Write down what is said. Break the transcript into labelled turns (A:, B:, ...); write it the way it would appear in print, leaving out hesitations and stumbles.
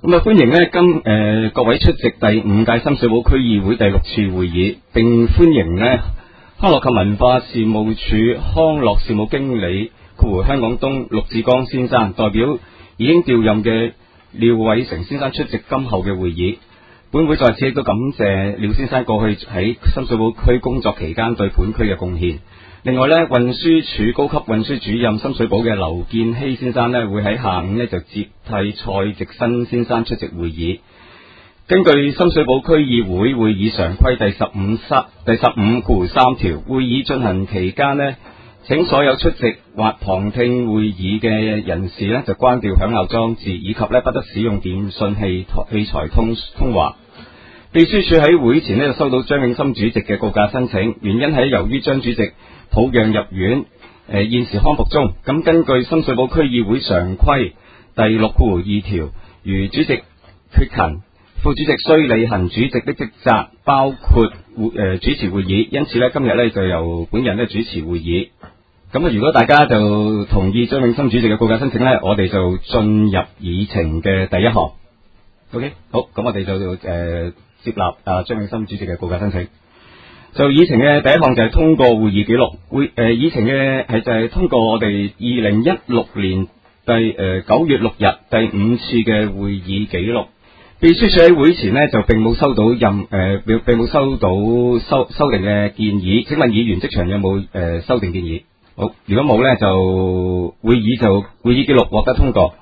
A: 咁啊，歡迎呢各位出席第5屆深水埗區議會第6次會議，並歡迎呢康樂及文化事務署康樂事務經理香港東陸志剛先生代表已經調任嘅廖偉成先生出席今後嘅會議。本會在此亦都感謝廖先生過去喺深水埗區工作期間對本區嘅貢獻。另外呢，運輸署高級運輸主任深水埗嘅劉建熙先生呢，會喺下午呢就接替蔡植新先生出席會議。根據深水埗區議會會議常規第15.3條，會議進行期間呢，請所有出席或旁聽會議嘅人士呢就關掉響鬧裝置，以及呢不得使用電訊器材通話。秘書處喺會前呢就收到張永森主席嘅告假申請，原因係由於張主席抱恙入院，現時康復中。咁根據深水埗區議會常規第6.2條，如主席缺勤，副主席須履行主席的職責，包括主持會議，因此呢今日呢就由本人呢主持會議。咁啊，如果大家就同意張永森主席嘅告假申請呢，我哋就進入議程嘅第一項。OK， 好，咁我哋就接納張永森主席嘅告假申請。就議程嘅第一項就係通過會議記錄，議程嘅係就係通過我哋2016年9月6日第5次嘅會議記錄。秘書處喺會前呢就並冇收到並冇收到修訂嘅建議，請問議員即場有冇修訂建議？好，如果冇呢，就會議記錄獲得通過。